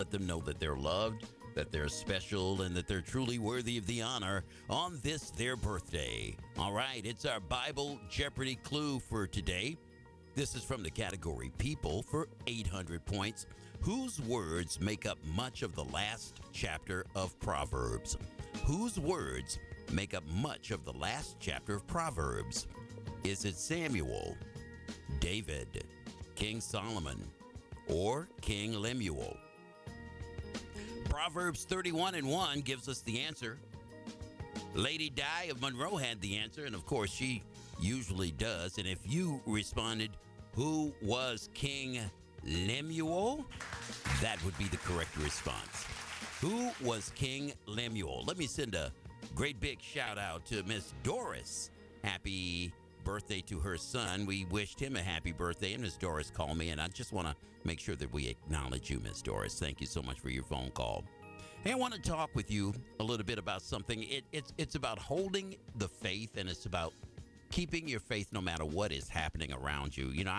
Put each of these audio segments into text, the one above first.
Let them know that they're loved, that they're special, and that they're truly worthy of the honor on this, their birthday. All right, it's our Bible Jeopardy clue for today. This is from the category People for 800 points. Whose words make up much of the last chapter of Proverbs? Whose words make up much of the last chapter of Proverbs? Is it Samuel, David, King Solomon, or King Lemuel? Proverbs 31:1 gives us the answer. Lady Di of Monroe had the answer, and of course she usually does. And if you responded, who was King Lemuel? That would be the correct response. Who was King Lemuel? Let me send a great big shout out to Miss Doris. Happy birthday to her son. We wished him a happy birthday, and Miss Doris called me, and I just want to make sure that we acknowledge you, Miss Doris. Thank you so much for your phone call. Hey, I want to talk with you a little bit about something. It's about holding the faith, and it's about keeping your faith no matter what is happening around you. You know,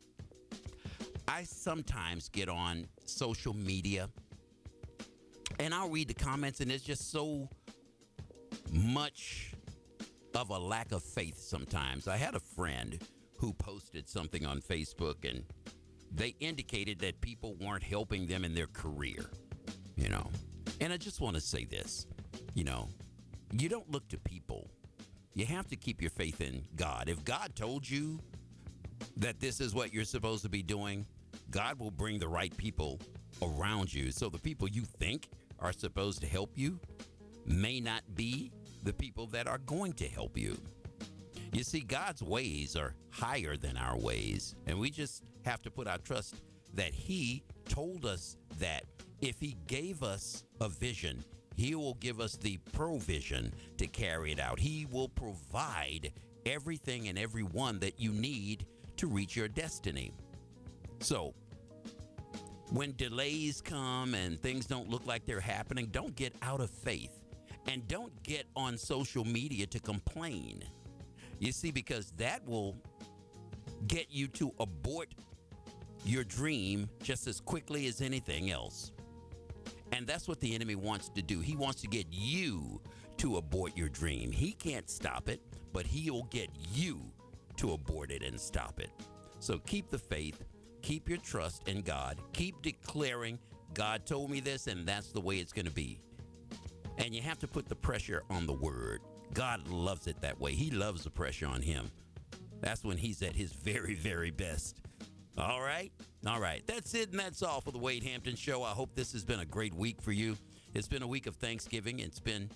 I sometimes get on social media, and I'll read the comments, and it's just so much of a lack of faith sometimes. I had a friend who posted something on Facebook, and they indicated that people weren't helping them in their career, you know. And I just want to say this, you know, you don't look to people. You have to keep your faith in God. If God told you that this is what you're supposed to be doing, God will bring the right people around you. So the people you think are supposed to help you may not be the people that are going to help you. You see, God's ways are higher than our ways, and we just have to put our trust that He told us that if He gave us a vision, He will give us the provision to carry it out. He will provide everything and everyone that you need to reach your destiny. So, when delays come and things don't look like they're happening, don't get out of faith. And don't get on social media to complain. You see, because that will get you to abort your dream just as quickly as anything else. And that's what the enemy wants to do. He wants to get you to abort your dream. He can't stop it, but he'll get you to abort it and stop it. So keep the faith, keep your trust in God, keep declaring, God told me this, and that's the way it's going to be. And you have to put the pressure on the word. God loves it that way. He loves the pressure on him. That's when he's at his very, very best. All right? All right. That's it, and that's all for the Wade Hampton Show. I hope this has been a great week for you. It's been a week of Thanksgiving. It's been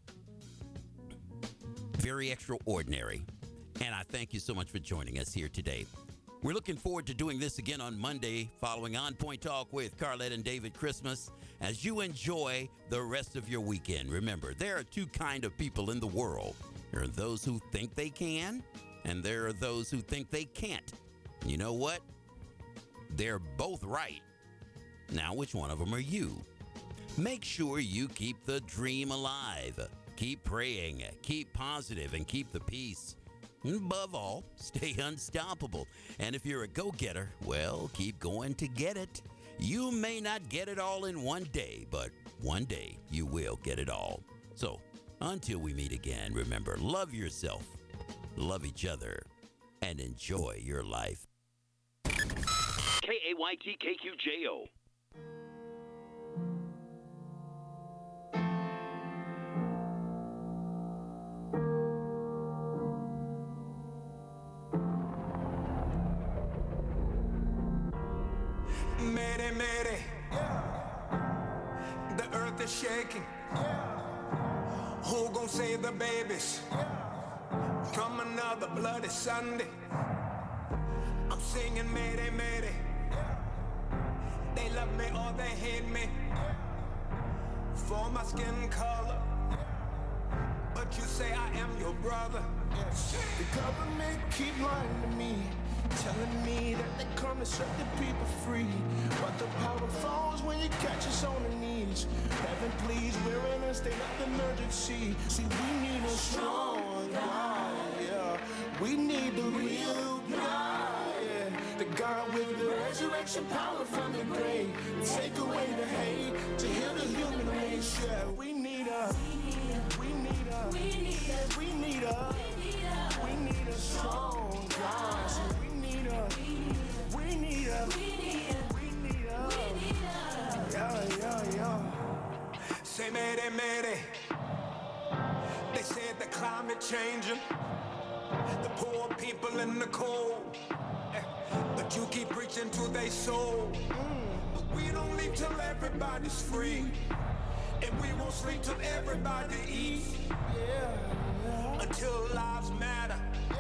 very extraordinary. And I thank you so much for joining us here today. We're looking forward to doing this again on Monday, following On Point Talk with Carlette and David Christmas, as you enjoy the rest of your weekend. Remember, there are two kinds of people in the world. There are those who think they can, and there are those who think they can't. You know what? They're both right. Now, which one of them are you? Make sure you keep the dream alive. Keep praying, keep positive, and keep the peace. Above all, stay unstoppable. And if you're a go-getter, well, keep going to get it. You may not get it all in one day, but one day you will get it all. So, until we meet again, remember, love yourself, love each other, and enjoy your life. KAYT-KQJO. Mayday, mayday. The earth is shaking. Who gon' save the babies from another bloody Sunday? I'm singing mayday, mayday. They love me or they hate me for my skin color, but you say I am your brother. The government keep lying to me, telling me that they come to set the people free, but the power falls when you catch us on the knees. Heaven please, we're in a state of emergency. See, we need a strong God, yeah. We need the real God, yeah. The God with the resurrection power from the grave. Take away the hate to heal the human race. Yeah, we need a strong God. So we need a yeah. Say mayday, mayday. They said the climate changing, the poor people in the cold. But you keep preaching to their soul. But we don't leave till everybody's free, and we won't sleep till everybody eats. Until lives matter,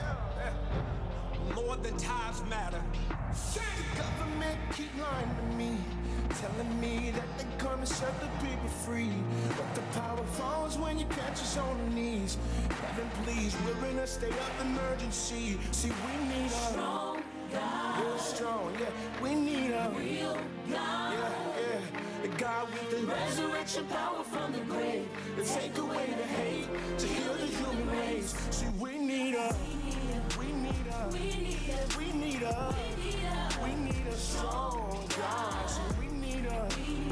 more than ties matter. The government keep lying to me, telling me that they're gonna set the people free. But the power falls when you catch us on the knees. Heaven please, we're in a state of emergency. See, we need a strong God. Real strong, yeah. We need a real God. Yeah. The God with the resurrection power from the grave. To take away the hate, to heal the human race. See, we need a strong God. So we need a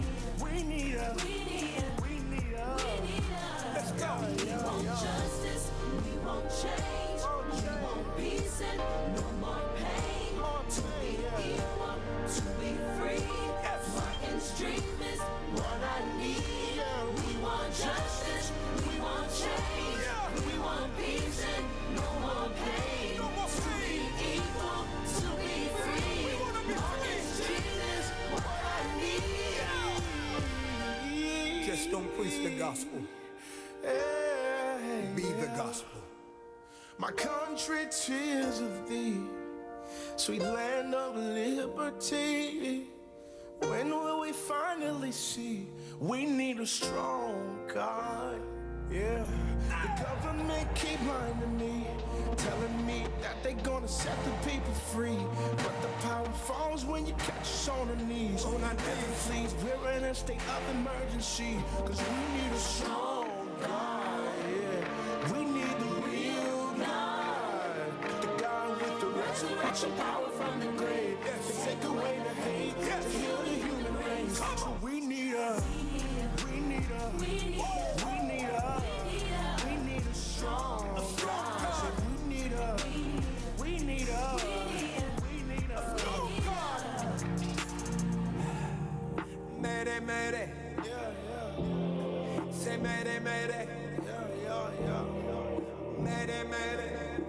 let's go. We want justice, we want change, we want peace and no more pain. To be equal, to be free. Martin Stream is what I need. We want justice, we want change, we want peace and no more pain. To be equal, to be free. Martin Stream is what I need. Just don't preach the gospel, be the gospel. My country, tears of thee, sweet land of liberty. When will we finally see we need a strong God? Yeah, the government keep lying to me, telling me that they gonna set the people free. But the power falls when you catch us on our knees. Heaven please, we're in a state of emergency, cause we need a strong God. Yeah, we need the real God, the God with the resurrection power from the grave. To take away the hate, to heal the human race. So we need a strong God. So we need a strong God. Mayday, mayday. Say mayday, mayday. Mayday, mayday.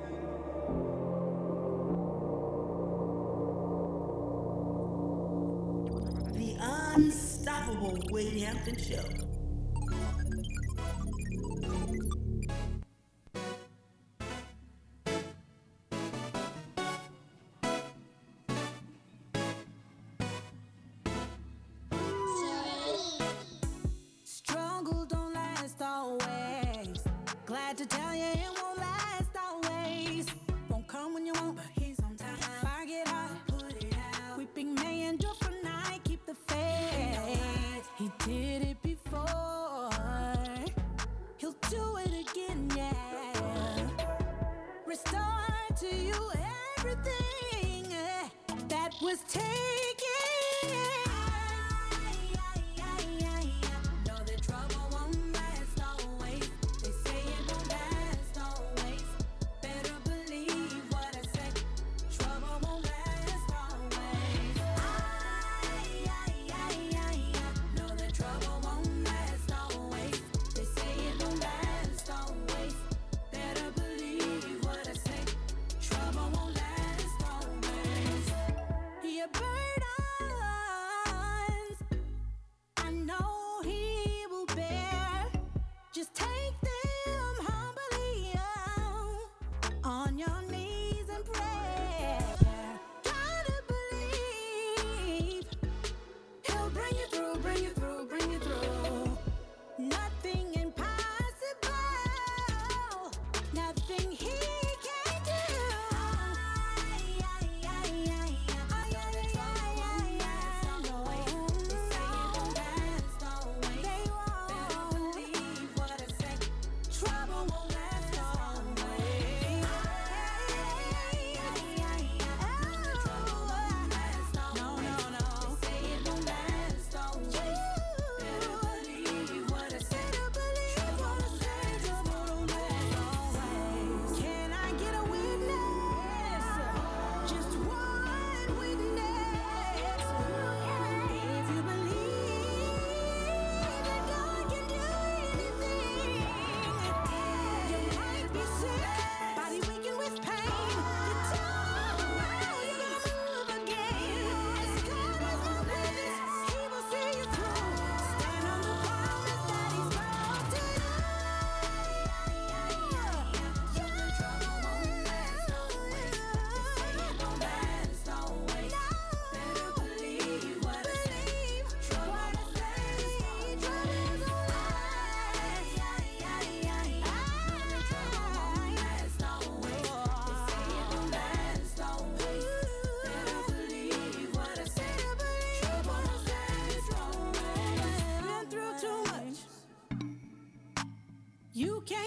The Unstoppable Willie Hampton Show. Struggle don't last always. Glad to tell you it won't last always. Won't come when you want, but he's on time. Fire get hot, put it out. Weeping may endure for night, keep the faith. He did it before. He'll do it again, yeah. Restore to you everything that was taken. Know that trouble won't last always. They say it won't last always. Better believe what I say. Trouble won't last always. Know that trouble won't last always. They say it won't last always. Better believe what I say. Trouble won't last always. You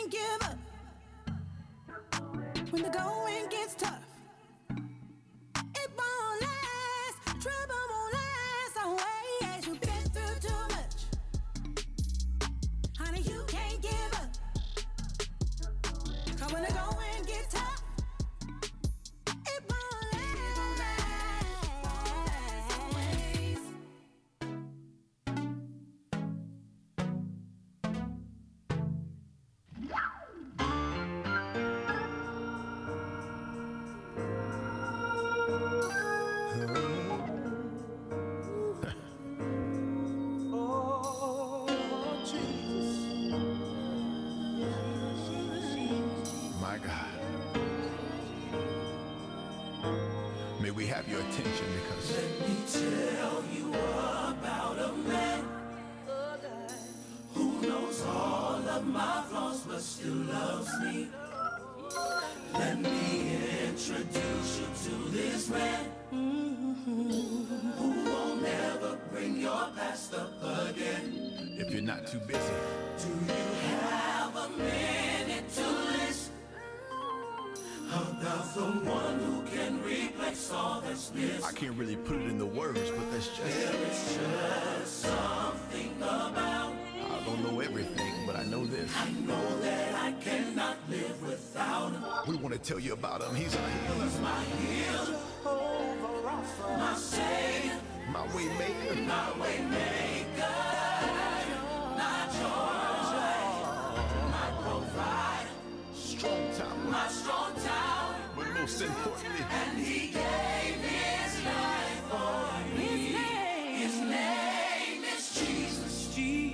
can't give up. When the going gets tough, it won't last. Trouble won't last always. You've been through too much. Honey, you can't give up. Cause when the going gets tough, it won't last always. Oh, Jesus. My God. May we have your attention because Let me tell you about a man who knows all of my flaws but still loves me. Let me introduce you to this man who won't ever bring your past up again. if you're not too busy, Do you have a minute to listen about the one who can replace all that's missing? I can't really put it in the words, but that's just, There is just something about. I don't know everything, but I know this. I know that I cannot live without him. We want to tell you about him. He's our healer, My healer, my savior, my way maker, my way maker, my joy, my provider, strong tower, my strong tower. but most importantly, And he gave his life for me. His name is Jesus.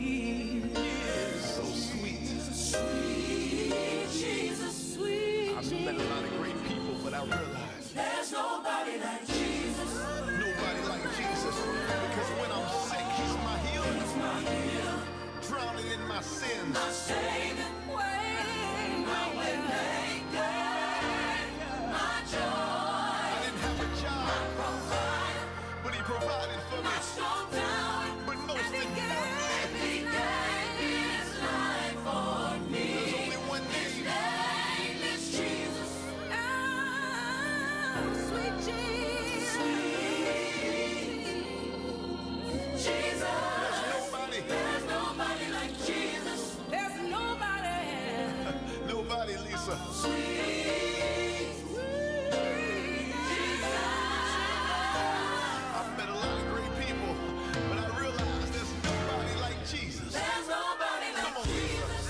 so sweet. Sweet Jesus. Sweet. I've met a lot of great people, but I realize There's nobody like Jesus. nobody like Jesus. Because when I'm sick, he's my healer. He's my healer, Drowning in my sins, my savior, my way maker, my joy, I didn't have a job, provider, but he provided for me. my strong tower. But most importantly, He gave his life for me. there's only one name. Name is Jesus. Sweet Jesus. Jesus. Nobody, There's nobody like Jesus. There's nobody. nobody, Lisa. I've met a lot of great people, but I realize there's nobody like Jesus. There's nobody Come like on, Lisa. Jesus.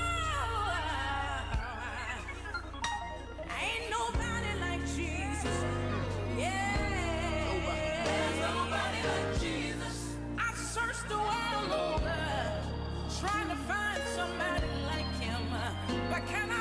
Ain't nobody like Jesus. Yeah. There's nobody like Jesus. I searched the world over, trying to find somebody like him. But can